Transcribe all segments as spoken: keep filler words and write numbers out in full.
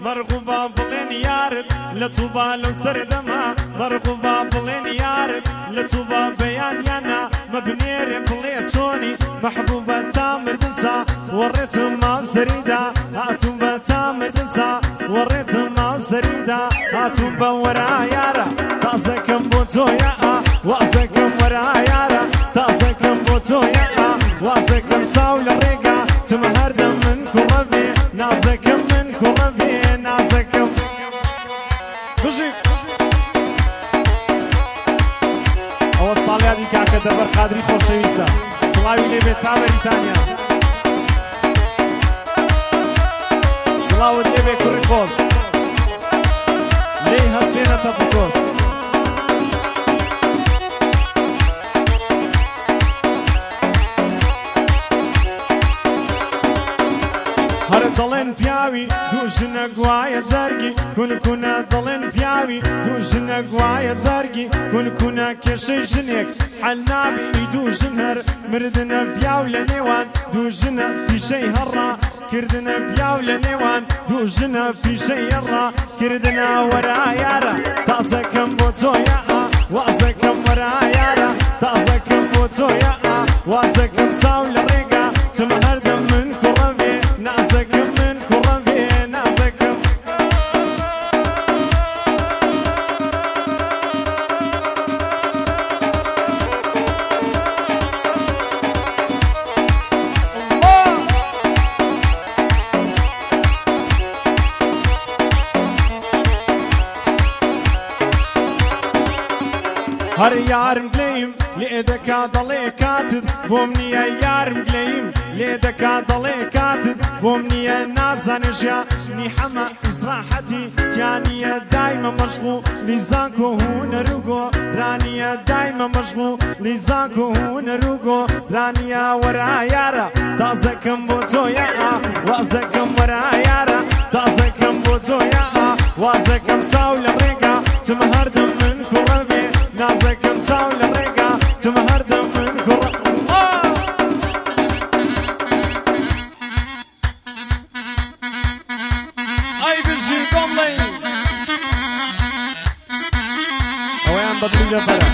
مرغوبا بڵێن یارت لە تووبا لەو سەردەما مرغوبا بڵێن یارت لە تووبا بەیانیانە مەبنێرێ بڵێ سۆنی محبوبە تا مردنسا وەڕێتم ماو سەریدا هاتووم بە تا مردنسا وەڕێتم ماو سەریدا هاتووم بە وەرا یارە تازەکەم بۆ تۆیە وازەکەم وەرا یارە تازەکەم بۆ تۆیە وازەکەم چاو لە ڕێگا تمە هەردەم من کوڕە بێ نازەکەم من کوڕە بێ نازەکەم بژی ئەوە ساڵیادی کاکە دەبەر قادری خۆشەویستە سڵاوی لێ بێت تا بەریتانیا سڵاوت لێ بێ کوڕی خۆز لێی هەستێنەتە بکۆز هەر دەڵێن پیاوی دوو ژنە گوایە زەرگی کونکونە دەڵێن پیاوی دوو ژنە گوایە زەرگی کونکونە کێشەی ژنێک حەل نابی دوو ژن هەر مردنە پیاو لە نێوان دوو ژنە پیشەی هەڕا کردنە پیاو لە نێوان دوو ژنە پیشەی هەڕا کردنە وەرا یارە تازەکەم بۆ تۆیە وازەکەم وەرا یارە تازەکەم بۆ تۆیە وازەکەم چاو لە ڕێگا چمە هەردەم من کوڕە بێ نازەکەم من کوڕە بێ نازەکەم هەر یارم گلەیم لێ دەکا دەڵێ کاتت بۆم نییە یارم گلەیم لێ دەکا دەڵێ کاتت بۆم نییە نازانێ ژیانی هەمە ئیسراحەتی تیانیە دایمە مەشغوڵی زانک و هونەر و گۆڕانیە دایمە مەشغوڵی زانک و هونەر و گۆڕانیە وەرا یارە تازەکەم بۆ تۆیە وازەکەم وەرا یارە تازەکەم بۆ تۆیە وازەکەم چاو لە ڕێگا چمە هەردەم من کوڕە بێ نازەکەم چاو لە ڕێگا چمە هەردەم من کوڕە ئەی برژی دۆڵێ ئەوەیان بەدڵی لەبەرە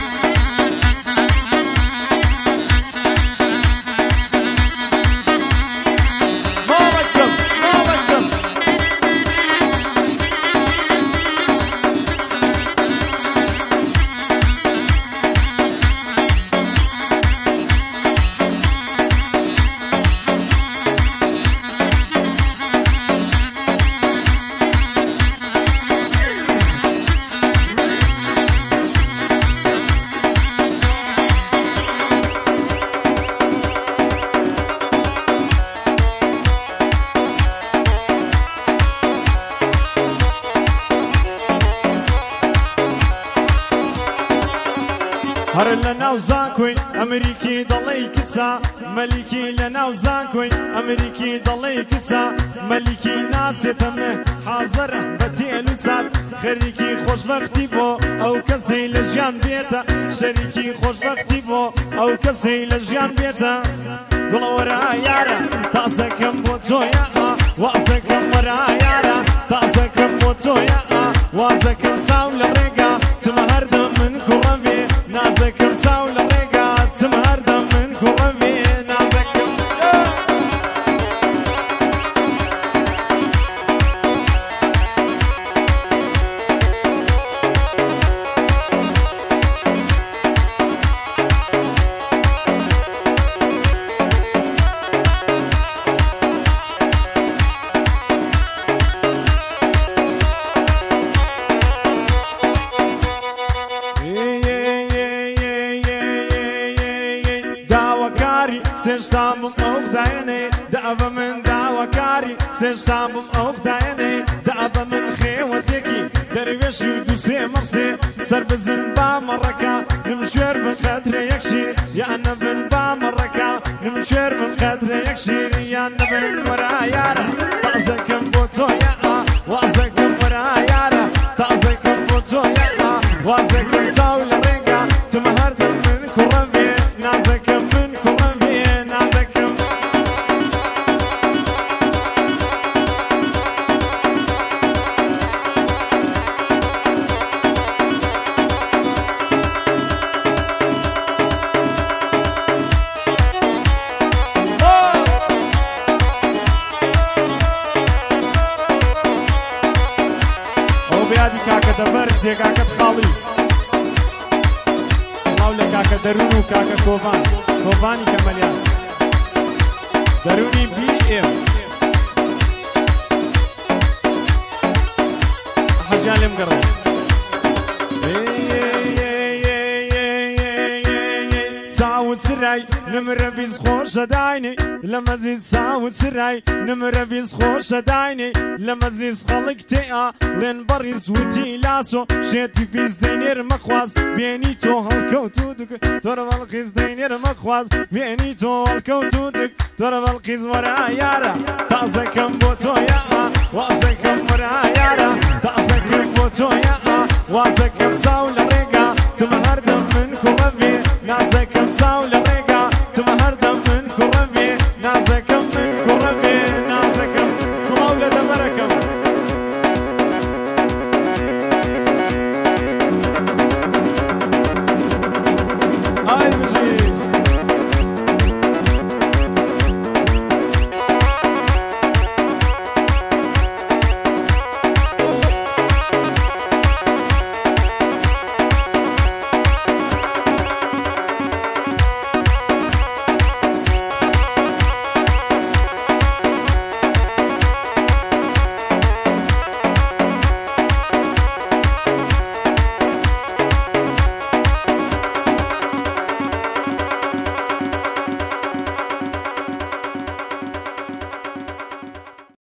هەر لە ناو زانکۆی ئەمریکی دەڵێی کچە مەلیکی لە ناو زانکۆی ئەمریکی دەڵێی کچە مەلیکی ناسێتە منێ حازەرە بە تێل و چار خەریکی خۆشبەختی بۆ ئەو کەسەی لە ژیان بێتە شەریکی خۆشبەختی بۆ ئەو کەسەی لە ژیان بێتە گوڵە وەرا یارە تازەکەم بۆ تۆیە وازەکەم وەرا یارە تازەکەم بۆ تۆیە وازەکەم چاو لە ڕێگا چمە هەردەم من کوڕە بێ نازەکەم چاو لە ڕێگا چمە هەردەم من کوڕە بێ نازەکەم سێشتام بم ئەو خدایەنێ دەبە من داواکاری سێشتام بم ئەو خدایەنێ دەبە من خێوەتێکی دەروێشی و دووسێ مەڕسێ سەر بزن با مەڕەکە نم شوێر بن قەترە یەک شیر یان نەبن با مەڕەکە نم شوێر بن قەترە یەک شیر یان نەبن وەرا یارە تازەکەم بۆ تۆیە وازەکەم وەرا یارە تازەکەم بۆ تۆیە وازەکەم چاو لە ڕێگا چمە هەردەم من کوڕە بێ نازەکەم من کوڕە بێ نازەکەم کاکە دەروون و کاکە کۆڤان کۆڤانی کەمەلیان دەرونی بی ئێم حەجان لێم گەڕێ چاوت سرای نمرە بیست خۆشە داینێ لە مەجلیس چاوت سرای نمرە بیست خۆشە داینێ لە مەجلیس خەڵک تێئا لێن بەڕی سووتی لاسۆ شێتی پیس دەینێر مەخواز بێنی تۆ هەڵکەوت و دک تۆرە بەڵقیز دەینێر مەخواز بێنی تۆ هەڵکەوت و دک تۆرە بەڵقیز وەرە یارە تازەکەم بۆ تۆ یاها وازەکەم وەرە یارە تازەکەم بۆ تۆ یاها وازەکەم چاو لە ڕێ